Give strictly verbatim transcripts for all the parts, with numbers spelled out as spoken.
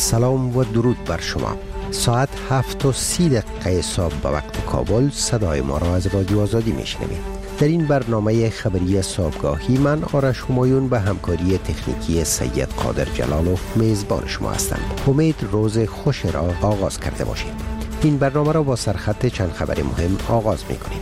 سلام و درود بر شما. ساعت هفت و سی دقیقه صبح به وقت کابل صدای ما را از رادیو آزادی میشنوید. در این برنامه خبری صبحگاهی من آرش همایون به همکاری تکنیکی سید قادر جلالوف میزبان شما هستم. امید روز خوش را آغاز کرده باشید. این برنامه را با سرخط چند خبر مهم آغاز میکنیم.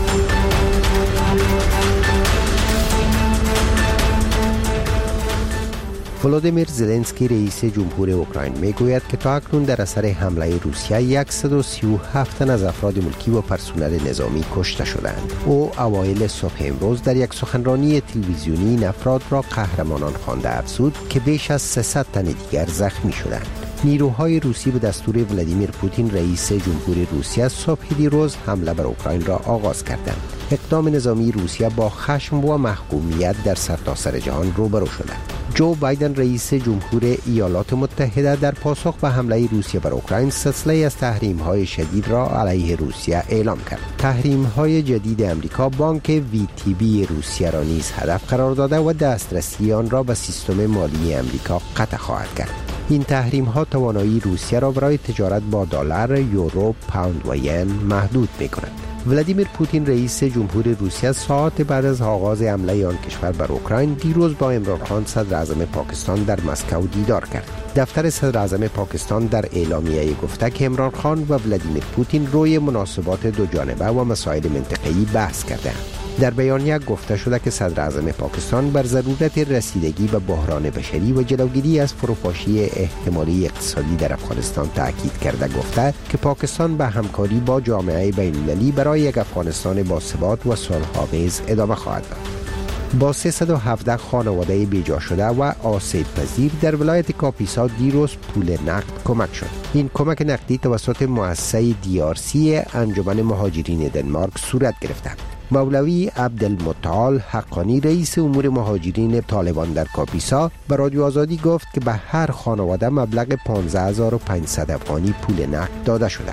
ولودیمیر زلنسکی رئیس جمهور اوکراین میگوید که تا اکنون در اثر حمله روسیه صد و سی و هفت تن از افراد ملکی و پرسنل نظامی کشته شدند. او اوایل صبح امروز در یک سخنرانی تلویزیونی این افراد را قهرمانان خوانده افزود که بیش از سیصد تن دیگر زخمی شدند. نیروهای روسی به دستور ولادیمیر پوتین رئیس جمهور روسیه صبح دیروز حمله بر اوکراین را آغاز کردند. اقدام نظامی روسیه با خشم و محکومیت در سرتاسر جهان روبرو شده. جو بایدن رئیس جمهور ایالات متحده در پاسخ به حمله روسیه بر اوکراین سلسله از تحریم‌های شدید را علیه روسیه اعلام کرد. تحریم‌های جدید امریکا بانک وی تی بی روسیه را نیز هدف قرار داده و دسترسی آن را به سیستم مالی امریکا قطع خواهد کرد. این تحریم ها توانایی روسیه را برای تجارت با دلار، یورو، پوند و ین محدود می کند. ولادیمیر پوتین رئیس جمهور روسیه ساعت بعد از آغاز حمله آن کشور بر اوکراین دیروز با عمران خان صدر اعظم پاکستان در مسکو دیدار کرد. دفتر صدر اعظم پاکستان در اعلامیه گفته که عمران خان و ولادیمیر پوتین روی مناسبات دو جانبه و مسائل منطقه‌ای بحث کردند. در بیانیه گفته شده که صدر اعظم پاکستان بر ضرورت رسیدگی به بحران بشری و جلوگیری از فروپاشی احتمالی اقتصادی در افغانستان تاکید کرده گفته که پاکستان به همکاری با جامعه بین‌المللی برای یک افغانستان باثبات و صلح‌آمیز ادامه خواهد داد. با سیصد و هفده خانواده بیجا شده و آسیب پذیر در ولایت کاپیسا دیروز پول نقد کمک شد. این کمک نقدی توسط مؤسسه دی آر سی انجمن مهاجرین دنمارک صورت گرفته. مولوی عبدالمتعال حقانی رئیس امور مهاجرین طالبان در کاپیسا به رادیو آزادی گفت که به هر خانواده مبلغ پانزده هزار و پانصد افغانی پول نقد داده شده.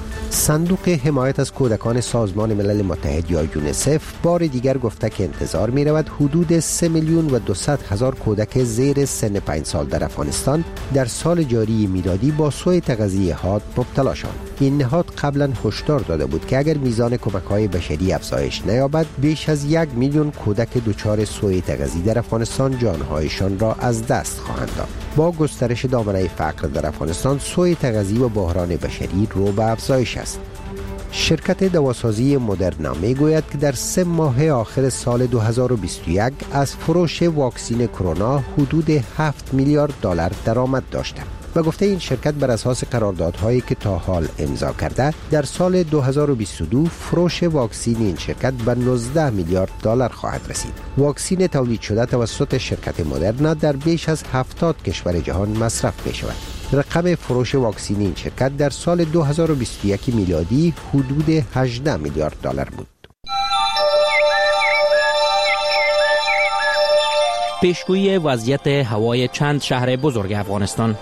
صندوق حمایت از کودکان سازمان ملل متحد یا یونیسف بار دیگر گفته که انتظار می رود حدود سه میلیون و دویست هزار کودک زیر سن پنج سال در افغانستان در سال جاری میلادی با سوء تغذیه حاد مبتلا شوند. این نهاد قبلا هشدار داده بود که اگر میزان کمک‌های بشری افزایش نیابد بیش از یک میلیون کودک دچار سوء تغذیه در افغانستان جانهایشان را از دست خواهند داد. با گسترش دامنه فقر در افغانستان سوء تغذیه و بحران بشری رو به افزایش است. شرکت دواسازی مدرنا میگوید که در سه ماه آخر سال دو هزار و بیست و یک از فروش واکسین کرونا حدود هفت میلیارد دلار درآمد داشته. و گفته این شرکت بر اساس قراردادهایی که تا حال امضا کرده در سال دو هزار و بیست و دو فروش واکسین این شرکت به نوزده میلیارد دلار خواهد رسید. واکسین تولید شده توسط شرکت مدرنا در بیش از هفتاد کشور جهان مصرف می شود. رقم فروش واکسین این شرکت در سال دو هزار و بیست و یک میلادی حدود هجده میلیارد دلار بود. پیشگویی وضعیت هوای چند شهر بزرگ افغانستان.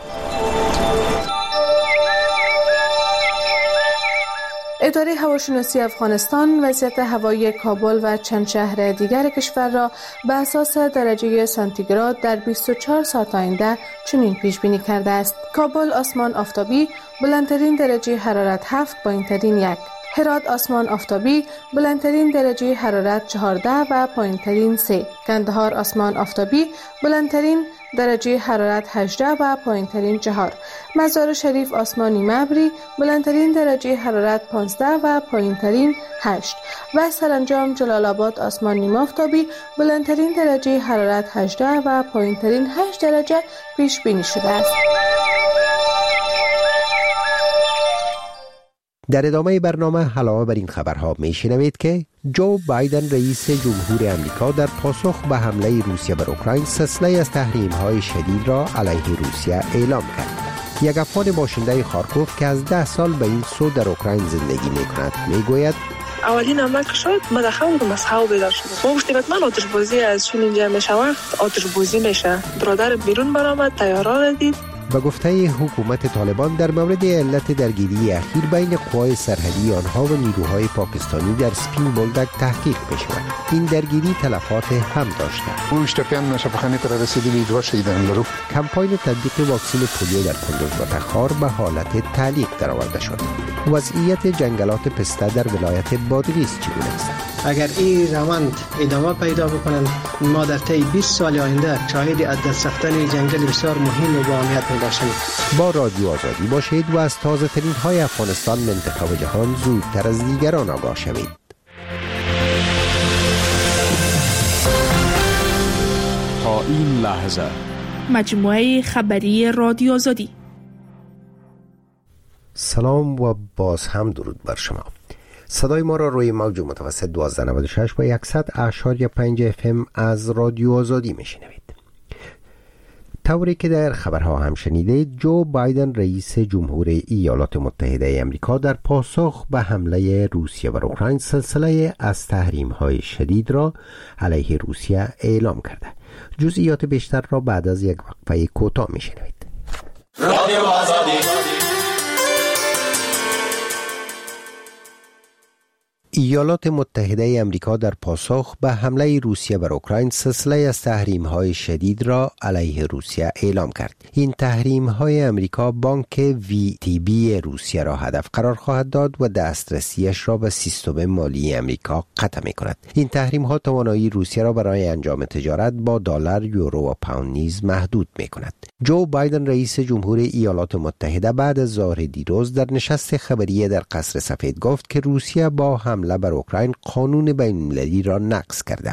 اداره هواشناسی افغانستان وضعیت هوایی کابل و چند شهر دیگر کشور را به اساس درجه سانتیگراد در بیست و چهار ساعت آینده چنین پیش بینی کرده است: کابل آسمان آفتابی، بلندترین درجه حرارت هفت، پایینترین یک. هرات آسمان آفتابی، بلندترین درجه حرارت چهارده و پایینترین سه. کندهار آسمان آفتابی، بلندترین درجه حرارت هجده و پایینترین چهار. مزار شریف آسمانی مبری، بلندترین درجه حرارت پانزده و پایینترین هشت. و سرانجام جلال آباد آسمان نیم آفتابی، بلندترین درجه حرارت هجده و پایینترین هشت درجه پیش بینی شده است. در ادامه برنامه علاوه بر این خبرها می شنوید که جو بایدن رئیس جمهور امریکا در پاسخ به حمله روسیه بر اوکراین سلسله از تحریم‌های شدید را علیه روسیه اعلام کرد. یک افغان باشنده خارکوف که از ده سال به این سو در اوکراین زندگی می کند می گوید اولین عمل که شد ما دخلم از خواب بیدار شدم. ما گفتیم حتما آتش بازی از چون اینجا میشه وقت آتش بازی میشه. برادر بیرون برآمد، تیارا را دید، به گفته حکومت طالبان در مورد علت درگیری اخیر بین قوای سرحدی آنها و نیروهای پاکستانی در سپین بولدک تحقیق بشود. این درگیری تلفات هم داشته. اون اشتباهی شفاخانه پر رسیدگی دو شهیدان لرو. کمپاین تطبیق واکسن پولیو در کندوز و تخار به حالت تعلیق درآورده شد. وضعیت جنگلات پسته در ولایت بادغیس چگونه است؟ اگر این روند ادامه پیدا بکنند، ما در طی بیست سال آینده شاهد از دست رفتن جنگل بسیار مهم و با اهمیت میباشیم. با رادیو آزادی باشید و از تازه ترین های افغانستان، منطقه و جهان زودتر از دیگران آگاه شوید. تا این لحظه مجموعه خبری رادیو آزادی. سلام و باز هم درود بر شما. صدای ما را روی موج متوسط دوازده نود و شش و صد اشاری پنج اف ام از رادیو آزادی میشنوید. طوری که در خبرها هم شنیدید، جو بایدن رئیس جمهور ایالات متحده آمریکا در پاسخ به حمله روسیه بر اوکراین سلسله از تحریم‌های شدید را علیه روسیه اعلام کرده. جزئیات بیشتر را بعد از یک وقفه کوتاه میشنوید. رادیو آزادی. ایالات متحده آمریکا در پاسخ به حمله روسیه بر اوکراین سلسله از تحریم‌های شدید را علیه روسیه اعلام کرد. این تحریم‌های آمریکا بانک وی تی بی روسیه را هدف قرار خواهد داد و دسترسیش را به سیستم مالی آمریکا قطع می‌کند. این تحریم‌ها توانایی روسیه را برای انجام تجارت با دلار، یورو و پوند نیز محدود می‌کند. جو بایدن رئیس جمهور ایالات متحده بعد از ظهر دیروز در نشست خبری در قصر سفید گفت که روسیه با حمله بر اوکراین قانون بین‌المللی را نقض کرده.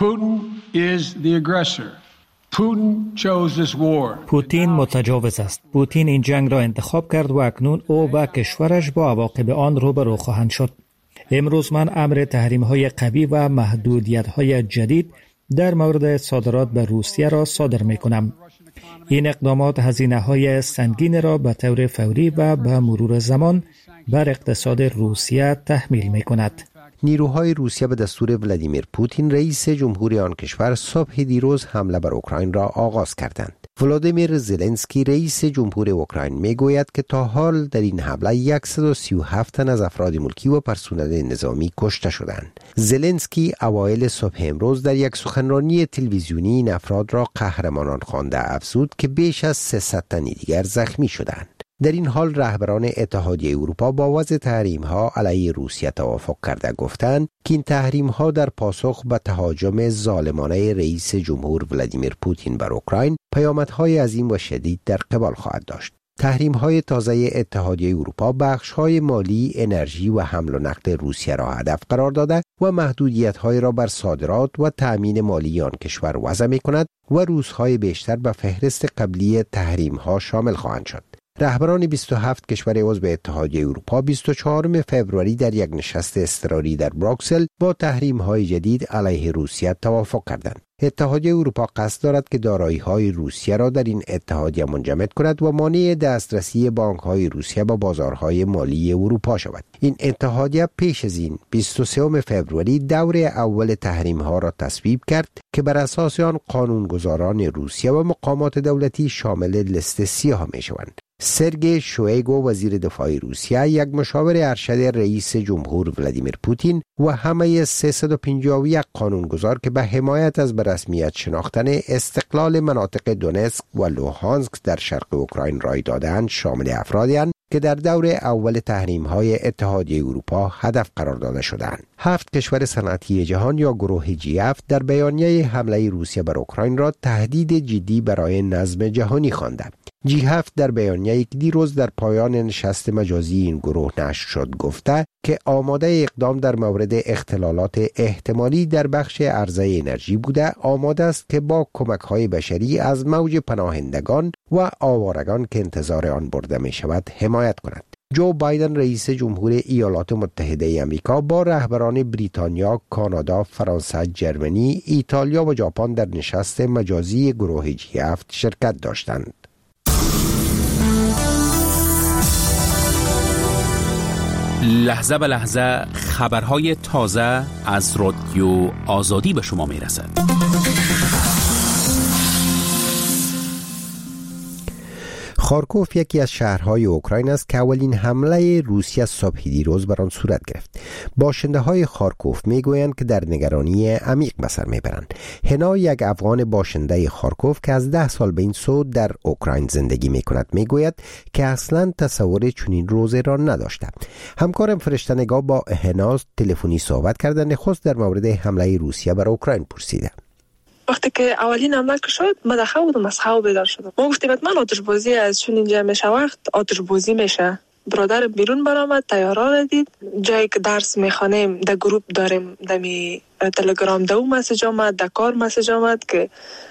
پوتین متجاوز است. پوتین این جنگ را انتخاب کرد و اکنون او و کشورش با عواقب آن روبرو خواهند شد. امروز من امر تحریم‌های قوی و محدودیت‌های جدید در مورد صادرات به روسیه را صادر می‌کنم. این اقدامات هزینه‌های سنگین را به طور فوری و به مرور زمان بر اقتصاد روسیه تحمیل می‌کند. نیروهای روسیه به دستور ولادیمیر پوتین رئیس جمهوری آن کشور صبح دیروز حمله بر اوکراین را آغاز کردند. ولادیمیر زلنسکی رئیس جمهور اوکراین میگوید که تا حال در این حمله صد و سی و هفت تن از افراد ملکی و پرسنل نظامی کشته شدند. زلنسکی اوایل صبح امروز در یک سخنرانی تلویزیونی این افراد را قهرمانان خوانده افزود که بیش از سیصد تن دیگر زخمی شدند. در این حال رهبران اتحادیه اروپا با وضع تحریم‌ها علیه روسیه توافق کرده گفتند که این تحریم‌ها در پاسخ به تهاجم ظالمانه رئیس جمهور ولادیمیر پوتین بر اوکراین پیامدهای عظیم و شدید در قبال خواهد داشت. تحریم‌های تازه اتحادیه اروپا بخش‌های مالی، انرژی و حمل و نقل روسیه را هدف قرار داده و محدودیت‌های را بر صادرات و تأمین مالی آن کشور وضع می‌کند و روزهای بیشتر به فهرست قبلی تحریم‌ها شامل خواهند شد. رهبران بیست و هفت کشور عضو اتحادیه اروپا بیست و چهارم فوریه در یک نشست اضطراری در بروکسل با تحریم‌های جدید علیه روسیه توافق کردند. اتحادیه اروپا قصد دارد که دارایی‌های روسیه را در این اتحادیه منجمد کند و مانع دسترسی بانک‌های روسیه به بازارهای مالی اروپا شود. این اتحادیه پیش از این بیست و سوم فوریه دور اول تحریم‌ها را تصویب کرد که بر اساس آن قانونگذاران روسیه و مقامات دولتی شامل لیست سیاه می‌شوند. سرگئی شویگو وزیر دفاع روسیه، یک مشاور ارشد رئیس جمهور ولادیمیر پوتین و همه سیصد و پنجاه و یک قانونگذار که به حمایت از به رسمیت شناختن استقلال مناطق دونتسک و لوهانسک در شرق اوکراین رای دادند شامل افرادی هستند که در دور اول تحریم‌های اتحادیه اروپا هدف قرار داده شدند. هفت کشور صنعتی جهان یا گروه جی هفت در بیانیه حمله روسیه بر اوکراین را تهدید جدی برای نظم جهانی خواندند. جی هفت در بیانیه‌ای که دیروز در پایان نشست مجازی این گروه نشر شد گفته که آماده اقدام در مورد اختلالات احتمالی در بخش عرضه انرژی بوده، آماده است که با کمک‌های بشری از موج پناهندگان و آوارگان که انتظار آن برده می شود حمایت کند. جو بایدن رئیس جمهور ایالات متحده آمریکا با رهبران بریتانیا، کانادا، فرانسه، جرمنی، ایتالیا و ژاپن در نشست مجازی گروه جی هفت شرکت داشتند. لحظه به لحظه خبرهای تازه از رادیو آزادی به شما میرسد. خارکوف یکی از شهرهای اوکراین است که اولین حمله روسیه صبح دیروز بر آن صورت گرفت. باشنده های خارکوف میگویند که در نگرانی عمیق به سر میبرند. هنا یک افغان باشنده خارکوف که از ده سال به این سو در اوکراین زندگی میکند میگوید که اصلا تصور چنین روزی را نداشته. همکارم فرشته نگاه با هنا تلفنی صحبت کرده، نخست در مورد حمله روسیه بر اوکراین پرسیده. وقتی که اولین حمله شد من در خواب بودم، از خواب بیدار شدم. ما گفتیم من آتش بازی از چون اینجا میشه وقت آتش بازی میشه. برادر بیرون برآمد، تیارا را دید. جایی که درس میخوانیم در گروپ داریم، در می تلگرام دو مسیج آمد، در کار مسیج آمد که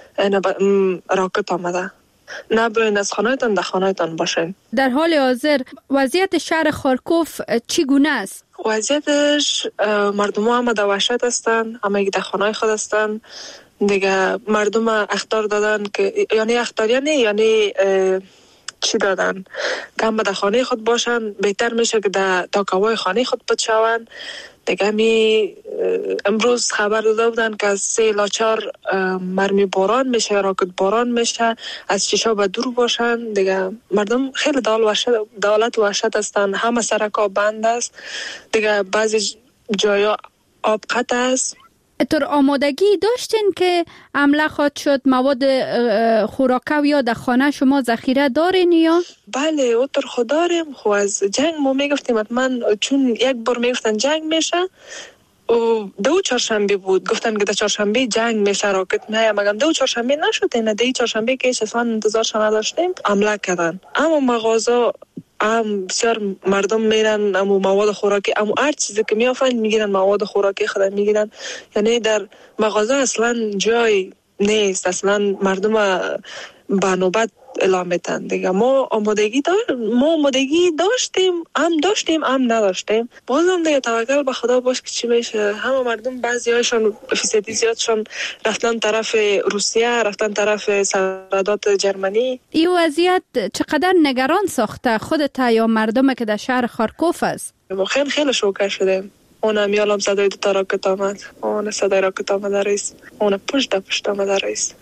راکت آمده. نبرین از خانهتان در خانهتان باشین. در حال حاضر وضعیت شهر خارکوف چگونه است؟ وضعیتش مردم ها همه در وحشت هستن، همه در خانه خود هستن. دیگه مردم اخطار دادن که یعنی اخطار یعنی یعنی چی دادن که هم در خانه خود باشن، بهتر میشه که در تاکاوای خانه خود بچوان. دیگه می امروز خبر داده بودن که از سه الی چهار مرمی باران میشه، راکت باران میشه، از شیشا به دور باشن. دیگه مردم خیلی دال وحشت دولت وحشت هستن، همه سرکا بند است. دیگه بعضی جایا آب قطع است. طور آمادگی داشتین که حمله خواهد شد؟ مواد خوراکه یا در خانه شما ذخیره دارین یا؟ بله اوتر خود داریم. خو از جنگ ما میگفتیم من چون یک بار میگفتن جنگ میشه و دو چهارشنبه بود، گفتن که در چهارشنبه جنگ میشه، راکت میه. مگم دو چهارشنبه نشد، نه دی چهارشنبه که هیچ اصلا انتظارش نداشتیم حمله کردن. اما مغازه ام بسیار مردم میرن، امو مواد خوراکی، امو هر چیزی که میافن میگیرن، مواد خوراکی خود میگیرن. یعنی در مغازه اصلا جای نیست، اصلا مردم به نوبت اعلام میتن. دیگه ما آمادگی دار ما آمادگی داشتیم، هم داشتیم هم نداشتیم. بازم دیگه توکل به خدا باش که چی میشه. همه مردم بعضی هایشون فیصدی زیادشون رفتن طرف روسیه، رفتن طرف سرحدات جرمنی. این وضعیت چقدر نگران ساخته خودت یا مردم که در شهر خارکوف است؟ ما خیلی خیلی شوکه شدیم. اون میالم صدای دو تا راکت آمد، اون صدای راکت آمد رئیس، اون پشت پشت آمد رئیس.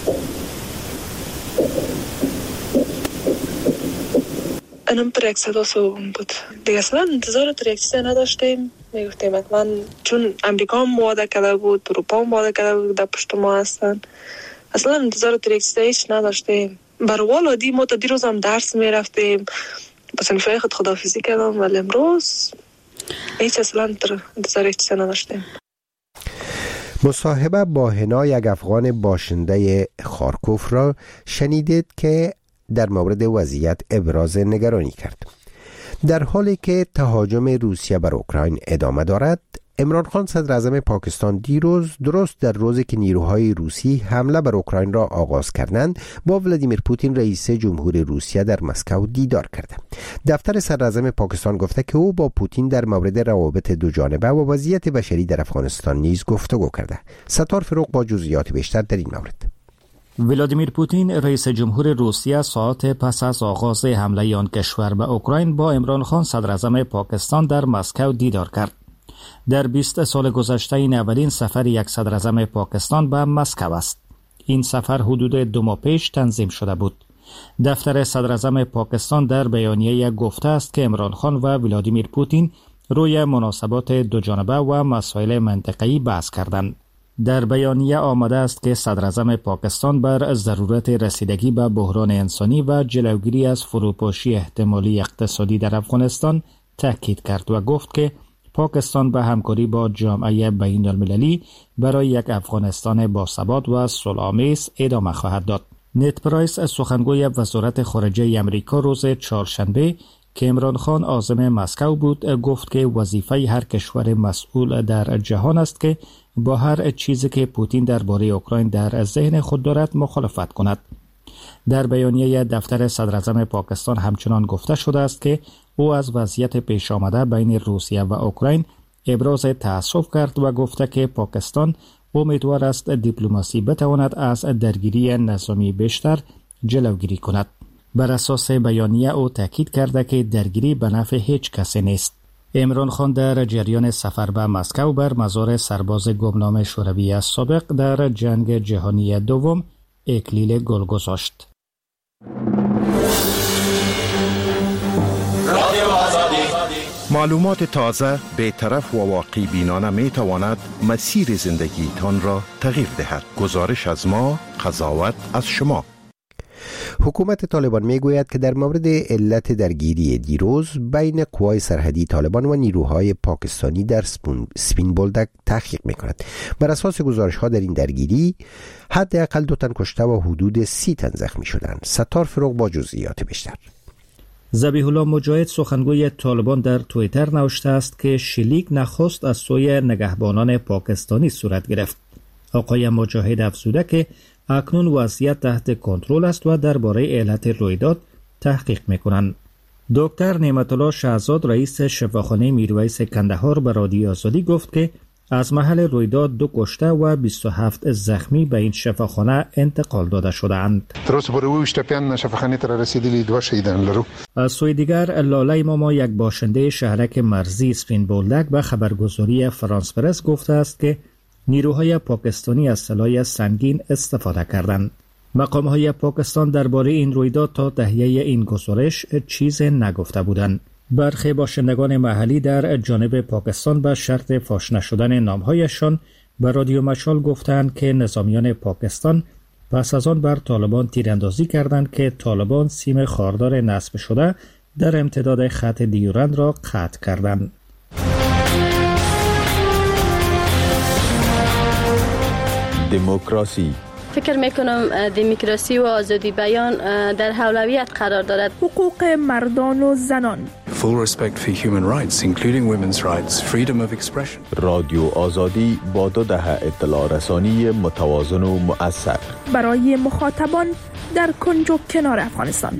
اینم پر یک صدا سوم بود. دیگه اصلا انتظار تو یک چیزی نداشتیم. میگفتیم من چون امریکا هم وعده کرده بود، اروپا هم وعده کرده بود در پشت ما هستن، اصلا انتظار تو یک چیزی هیچ نداشتیم. بر والدی ما تا دیروز هم درس میرفتیم، بس نفعی خود خداحافظی کردم، ولی امروز هیچ اصلا انتظار یک چیزی نداشتیم. مصاحبه با هنا یک افغان باشنده خارکوف را شنیدید که در مورد وضعیت ابراز نگرانی کرد. در حالی که تهاجم روسیه بر اوکراین ادامه دارد، عمران خان صدر اعظم پاکستان دیروز درست در روزی که نیروهای روسی حمله بر اوکراین را آغاز کردند با ولادیمیر پوتین رئیس جمهور روسیه در مسکو دیدار کرده. دفتر صدر اعظم پاکستان گفته که او با پوتین در مورد روابط دو جانبه و وضعیت بشری در افغانستان نیز گفتگو کرده. ستار فروغ با جزئیات بیشتر در این مورد. ولادیمیر پوتین رئیس جمهور روسیه ساعات پس از آغاز حمله آن کشور به اوکراین با عمران خان صدر اعظم پاکستان در مسکو دیدار کرد. در بیست سال گذشته این اولین سفر یک صدر اعظم پاکستان به مسکو است. این سفر حدود دو ماه پیش تنظیم شده بود. دفتر صدر اعظم پاکستان در بیانیه گفته است که عمران خان و ولادیمیر پوتین روی مناسبات دو جانبه و مسائل منطقه‌ای بحث کردند. در بیانیه آمده است که صدر اعظم پاکستان بر ضرورت رسیدگی به بحران انسانی و جلوگیری از فروپاشی احتمالی اقتصادی در افغانستان تاکید کرد و گفت که پاکستان به همکاری با جامعه بین المللی برای یک افغانستان باثبات و صلح‌آمیز ادامه خواهد داد. نت پرایس سخنگوی وزارت خارجه آمریکا روز چهارشنبه که عمران خان عازم مسکو بود گفت که وظیفه هر کشور مسئول در جهان است که با هر چیزی که پوتین درباره اوکراین در ذهن خود دارد مخالفت کند. در بیانیه دفتر صدر اعظم پاکستان همچنان گفته شده است که او از وضعیت پیش آمده بین روسیه و اوکراین ابراز تأسف کرد و گفته که پاکستان امیدوار است دیپلماسی بتواند از درگیری نظامی بیشتر جلوگیری کند. بر اساس بیانیه او تاکید کرده که درگیری به نفع هیچ کسی نیست. عمران خان در جریان سفر به مسکو بر مزار سرباز گمنام شوروی سابق در جنگ جهانی دوم اکلیل گل گذاشت. معلومات تازه، بی‌طرف و واقعی بینانه می تواند مسیر زندگی تان را تغییر دهد. گزارش از ما، قضاوت از شما. حکومت طالبان می گوید که در مورد علت درگیری دیروز بین قوای سرحدی طالبان و نیروهای پاکستانی در سپین بولدک تحقیق می کند. بر اساس گزارش ها در این درگیری حداقل دو تن کشته و حدود سی تن زخمی شدند. ستار فروغ با جزئیات بیشتر. ذبیح الله مجاهد سخنگوی طالبان در توییتر نوشته است که شلیک نخست از سوی نگهبانان پاکستانی صورت گرفت. آقای مجاهد افزوده که اکنون وضعیت تحت کنترل است و درباره علت رویداد تحقیق می‌کنند. دکتر نعمت الله شهزاد رئیس شفاخانه میرویس کندهار به رادیو آزادی گفت که از محل رویداد دو کشته و بیست و هفت زخمی به این شفاخانه انتقال داده شده‌اند. درست برای شتپیان شفاخانه تر رسیدلی دو شهیدان لرو. از سوی دیگر لاله ماما یک باشنده شهرک مرزی سپین بولدک به خبرگزاری فرانس پرس گفته است که نیروهای پاکستانی از سلاح سنگین استفاده کردند. مقام‌های پاکستان درباره این رویداد تا تهیه این گزارش چیز نگفته بودند. برخی باشندگان محلی در جانب پاکستان به شرط فاش نشدن نام‌هایشان به رادیو مشال گفتند که نظامیان پاکستان پس از آن بر طالبان تیراندازی کردند که طالبان سیم خاردار نصب شده در امتداد خط دیورند را قطع کردند. دموکراسی. فکر میکنم دموکراسی و آزادی بیان در اولویت قرار دارد. حقوق مردان و زنان. Full respect for human rights including women's rights, freedom of expression. رادیو آزادی با دو دهه اطلاع رسانی متوازن و مؤثر برای مخاطبان در کنج و کنار افغانستان.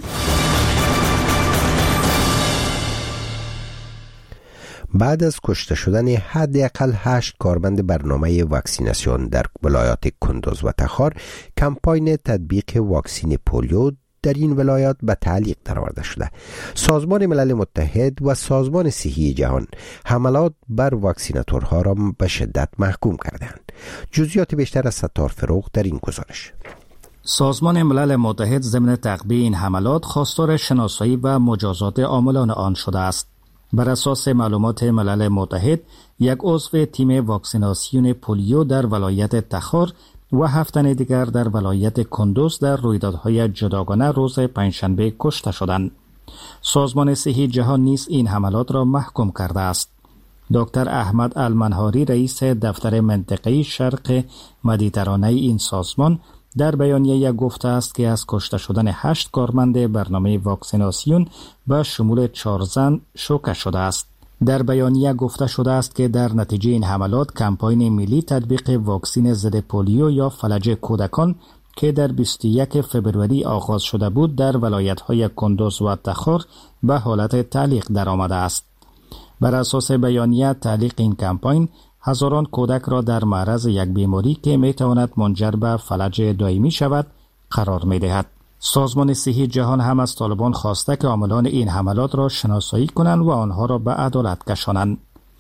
بعد از کشته شدن حداقل هشت کارمند برنامه واکسیناسیون در ولایات کندوز و تخار، کمپاین تطبیق واکسین پولیو در این ولایات به تعلیق درآورده شده. سازمان ملل متحد و سازمان صحی جهان حملات بر واکسیناتورها را به شدت محکوم کردند. جزئیات بیشتر از ستار فروغ در این گزارش. سازمان ملل متحد ضمن تعقیب این حملات خواستار شناسایی و مجازات عاملان آن شده است. بر اساس معلومات ملل متحد، یک عضو تیم واکسیناسیون پولیو در ولایت تخار و هفت تن دیگر در ولایت کندوز در رویدادهای جداگانه روز پنجشنبه کشته شدند. سازمان صحی جهان نیز این حملات را محکوم کرده است. دکتر احمد المنهاری رئیس دفتر منطقه‌ای شرق مدیترانه این سازمان در بیانیه گفته است که از کشته شدن هشت کارمند برنامه واکسیناسیون به شمول چهار زن شوکه شده است. در بیانیه گفته شده است که در نتیجه این حملات کمپاین ملی تطبیق واکسین ضد پولیو یا فلج کودکان که در بیست و یک فوریه آغاز شده بود در ولایت‌های کندوز و تخار به حالت تعلیق درآمده است. بر اساس بیانیه تعلیق این کمپاین هزاران کودک را در معرض یک بیماری که میتواند منجر به فلج دائمی شود قرار میدهد. سازمان صحی جهان هم از طالبان خواسته که عاملان این حملات را شناسایی کنند و آنها را به عدالت کشانند.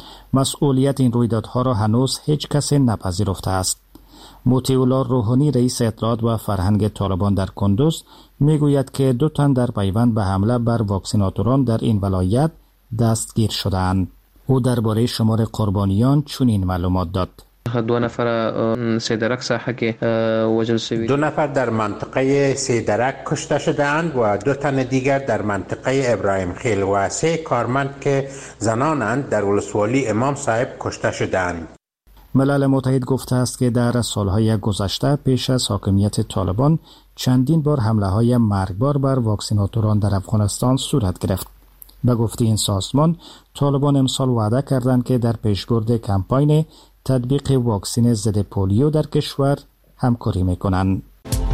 مسئولیت این رویدادها را هنوز هیچ کس نپذیرفته است. مطیع الله روحانی رئیس اطلاعات و فرهنگ طالبان در کندوز میگوید که دو تن در پیوند به حمله بر واکسیناتوران در این ولایت دستگیر شدند. او درباره شمار قربانیان چنین معلومات داد. دو نفر سیدرک ساحه که وجل شوی دو نفر در منطقه سیدرک کشته شدند و دو تن دیگر در منطقه ابراهیم خیل و سه کارمند که زنانند در ولسوالی امام صاحب کشته شدند. ملل متحد گفته است که در سالهای گذشته پیش از حاکمیت طالبان چندین بار حمله‌های مرگبار بر واکسیناتوران در افغانستان صورت گرفت. به گفته این سازمان، طالبان امسال وعده کردند که در پیشبرد کمپاین تطبیق واکسین ضد پولیو در کشور همکاری می‌کنند.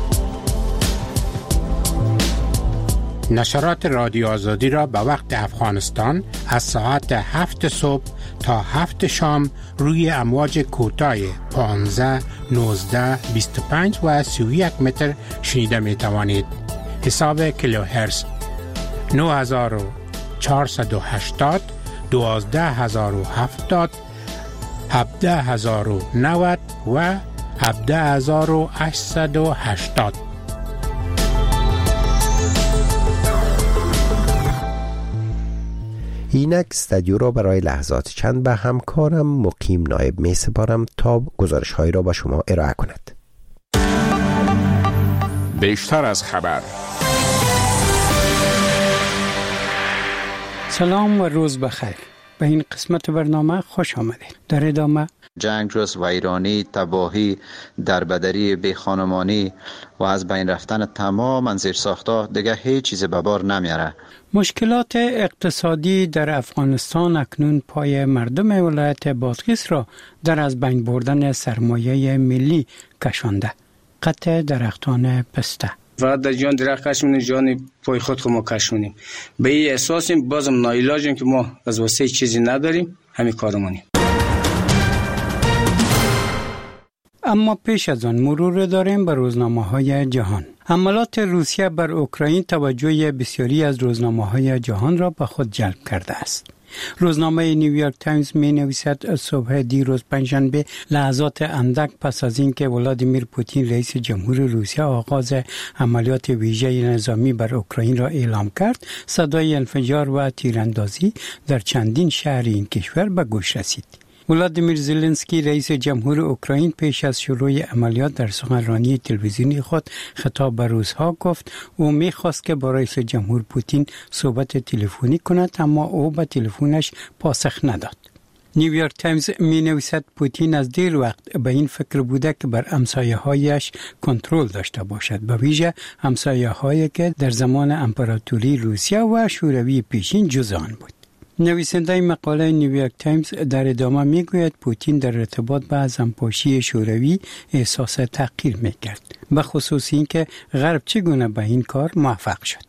نشرات رادیو آزادی را به وقت افغانستان از ساعت هفت صبح تا هفت شام روی امواج کوتاه پانزده، نوزده، بیست و پنج و سی و یک متر شنیده می توانید. حساب کیلوهرتز نه هزار و چهارصد و هشتاد، دوازده هزار و هفتاد، هفده هزار و نود و هفده هزار و هشتصد و هشتاد. اینک استودیو را برای لحظات چند به همکارم مقیم نایب می سپارم تا گزارش هایی را با شما ارائه کند. بیشتر از خبر. سلام و روز بخیر. به این قسمت برنامه خوش آمدید. در ادامه جنگ، رس، ویرانی، تباهی، دربدری، بیخانمانی و از بین رفتن تمام زیرساخت‌ها دیگه هیچ چیز به بار نمیاره. مشکلات اقتصادی در افغانستان اکنون پای مردم ولایت بادغیس را در از بین بردن سرمایه ملی کشانده. قطع درختان پسته. فقط در جان درخت کش می‌کنیم، جان پای خود خود ما کش می‌کنیم. به این احساسیم، بازم ناعلاجیم که ما از واسه چیزی نداریم، همین کارمونیم. اما پیش از آن مرور داریم به روزنامه‌های جهان. حملات روسیه بر اوکراین توجه بسیاری از روزنامه‌های جهان را به خود جلب کرده است. روزنامه نیویورک تایمز می نویسد صبح دیروز پنجشنبه، لحظات اندک پس از اینکه ولادیمیر پوتین رئیس جمهور روسیه آغاز عملیات ویژه نظامی بر اوکراین را اعلام کرد، صدای انفجار و تیراندازی در چندین شهر این کشور به گوش رسید. ولادیمیر زلنسکی رئیس جمهور اوکراین پیش از شروع عملیات در سخنرانی تلویزیونی خود خطاب به روس‌ها گفت او می‌خواست که با رئیس جمهور پوتین صحبت تلفنی کند، اما او به تلفنش پاسخ نداد. نیویورک تایمز می نویسد پوتین از دیر وقت به این فکر بوده که بر همسایه‌هایش کنترل داشته باشد، به ویژه همسایه‌هایی که در زمان امپراتوری روسیه و شوروی پیشین جزء آن بود. نویسنده مقاله نیویورک تایمز در ادامه میگوید پوتین در ارتباط با ازمپاشی شوروی احساس تحقیر میکرد، به خصوص اینکه غرب چگونه به این کار موفق شد.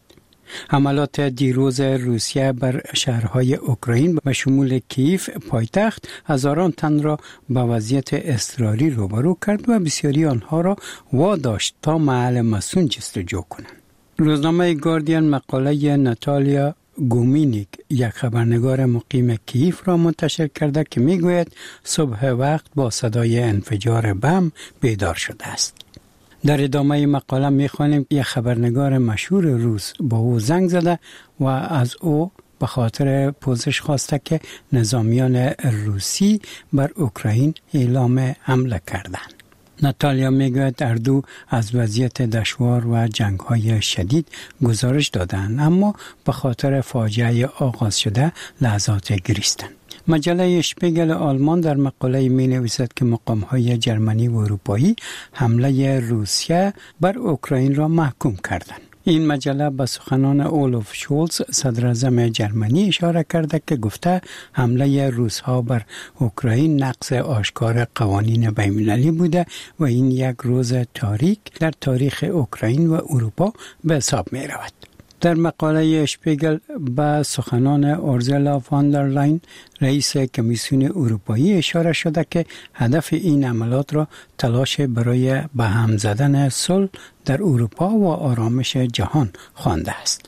حملات دیروز روسیه بر شهرهای اوکراین به شمول کیف پایتخت هزاران تن را به وضعیت اضطراری روبرو کرد و بسیاری آنها را واداشت تا محل مسون جستجو کنند. روزنامه گاردین مقاله ناتالیا گومینیک، یک خبرنگار مقیم کیف را منتشر کرده که میگوید صبح وقت با صدای انفجار بم بیدار شده است. در ادامه مقاله میخوانیم یک خبرنگار مشهور روس با او زنگ زده و از او به خاطر پوزش خواسته که نظامیان روسی بر اوکراین اعلام حمله کردند. ناتالیا میگوید اردو از وضعیت دشوار و جنگ‌های شدید گزارش دادند، اما به خاطر فاجعه آغاز شده لحظات گریستند. مجله اشپیگل آلمان در مقاله می نویسد که مقام‌های جرمنی و اروپایی حمله روسیه بر اوکراین را محکوم کردند. این مجله به سخنان اولوف شولز صدر اعظم جرمنی اشاره کرده که گفته حمله روس‌ها بر اوکراین نقض آشکار قوانین بین‌المللی بوده و این یک روز تاریک در تاریخ اوکراین و اروپا به حساب می رود. در مقاله اشپیگل به سخنان اورزولا فان در لاین رئیس کمیسیون اروپایی اشاره شده که هدف این عملیات را تلاش برای به هم زدن صلح در اروپا و آرامش جهان خوانده است.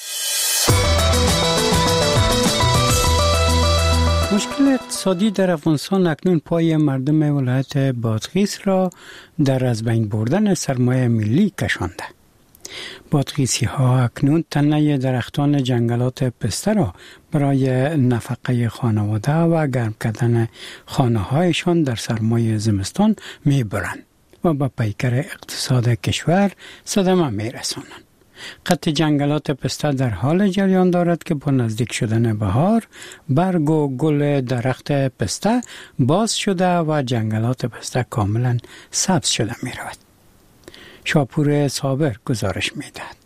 مشکل اقتصادی در افغانستان اکنون پای مردم ولایت بادغیس را در از بین بردن سرمایه ملی کشانده. بادغیسی ها اکنون تنه درختان جنگلات پسته را برای نفقه خانواده و گرم کردن خانه هایشان در سرمای زمستان می برند و به پیکر اقتصاد کشور صدمه می رسانند. قطع جنگلات پسته در حال جریان دارد که با نزدیک شدن بهار برگ و گل درخت پسته باز شده و جنگلات پسته کاملا سبز شده می رود. شاپور صابر گزارش میدهد.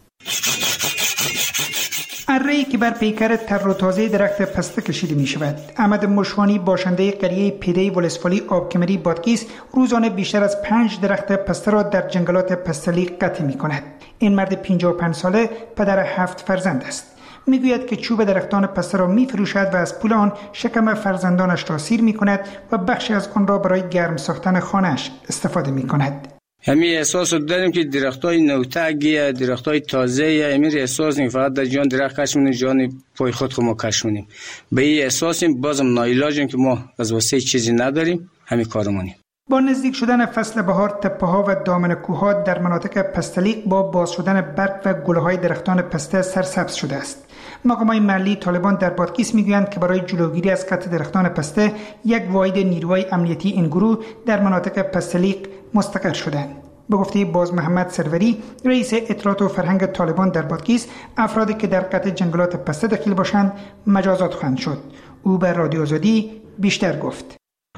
اره‌ای که بر پیکر تر و تازه درخت پسته کشیده می شود. احمد مشوانی باشنده قریه پیده ولسوالی آبکمری بادغیس روزانه بیشتر از پنج درخت پسته را در جنگلات پستلی قطع می کند. این مرد پنجاه و پنج ساله پدر هفت فرزند است. میگوید که چوب درختان پسته را می فروشد و از پول آن شکم فرزندانش را سیر می کند و بخشی از آن را برای گرم ساختن خانه‌اش استفاده می کند. همین احساس داریم که درختای نوتگی، درختای تازه، همین احساس نیم فقط در جان درخت کش می‌کنیم، جان پای خود خود ما کش می‌کنیم. به این احساسیم، بازم ناعلاجیم که ما از واسه چیزی نداریم، همین کارمونیم. با نزدیک شدن فصل بهار، تپه‌ها و دامن کوه‌ها در مناطق پستلیق با باز شدن برگ و گل‌های درختان پسته سرسبز شده است. مقامات محلی طالبان در بادغیس میگویند که برای جلوگیری از قطع درختان پسته یک واحد نیروهای امنیتی این گروه در مناطق پستلیق مستقر شدند. به گفته باز محمد سروری، رئیس اطلاعات و فرهنگ طالبان در بادغیس، افرادی که در قطع جنگلات پسته دخیل باشند مجازات خواهند شد. او به رادیو آزادی بیشتر گفت.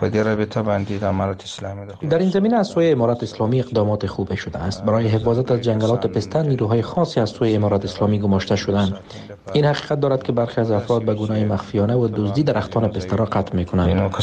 در این زمینه از سوی امارات اسلامی اقدامات خوبی شده است. برای حفاظت از جنگلات پسته نیروهای خاصی از سوی امارات اسلامی گماشته شدند. این حقیقت دارد که برخی از افراد به گناه مخفیانه و دزدی درختان پسته را قطع می‌کنند.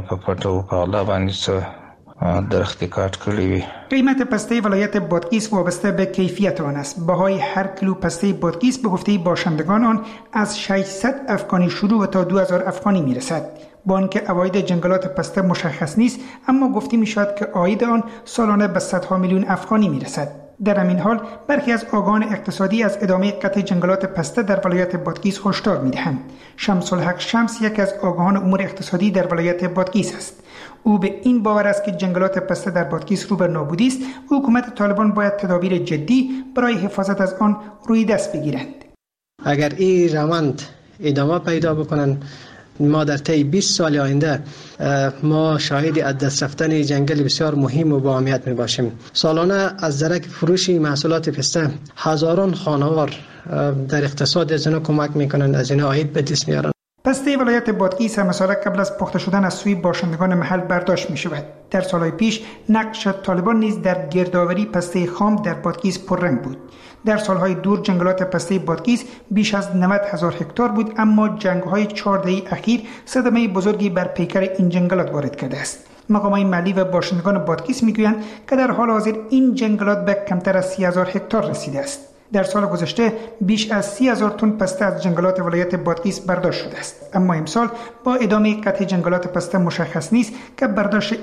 قیمت پسته ولایت بادغیس وابسته به کیفیت آن است. بهای هر کیلو پسته بادغیس به گفته باشندگان آن از ششصد افغانی شروع و تا دو هزار افغانی میرسد. با آنکه عواید جنگلات پسته مشخص نیست، اما گفته می شود که عاید آن سالانه به صدها میلیون افغانی می رسد. در همین حال برخی از آگاهان اقتصادی از ادامه قطع جنگلات پسته در ولایت بادغیس هشدار می دهند. شمس الحق شمس یک از آگاهان امور اقتصادی در ولایت بادغیس است. او به این باور است که جنگلات پسته در بادغیس رو به نابودی است. حکومت طالبان باید تدابیر جدی برای حفاظت از آن روی دست بگیرند. اگر این روند ادامه پیدا بکنند، ما در طی بیست سال آینده ما شاهد از دست رفتن جنگل بسیار مهم و با اهمیت می باشیم. سالانه از درک فروش محصولات پسته هزاران خانوار در اقتصاد از اینا کمک میکنند، از اینا عاید به دست میارن. پسته ولایت بادغیس هم مثلا قبل از پخته شدن از سوی باشندگان محل برداشت می شود. در سالهای پیش نقش طالبان نیز در گردآوری پسته خام در بادغیس پررنگ بود. در سالهای دور جنگلات پسته بادغیس بیش از نود هزار هکتار بود، اما جنگ‌های چهار دهه اخیر صدمه بزرگی بر پیکر این جنگلات وارد کرده است. مقامات محلی و باشندگان بادغیس میگویند که در حال حاضر این جنگلات به کمتر از سی هزار هکتار رسیده است. در سال گذشته بیش از سی هزار تن پسته از جنگلات ولایت بادغیس برداشت شده است، اما امسال با ادامه قطع جنگلات پسته مشخص نیست که برداشت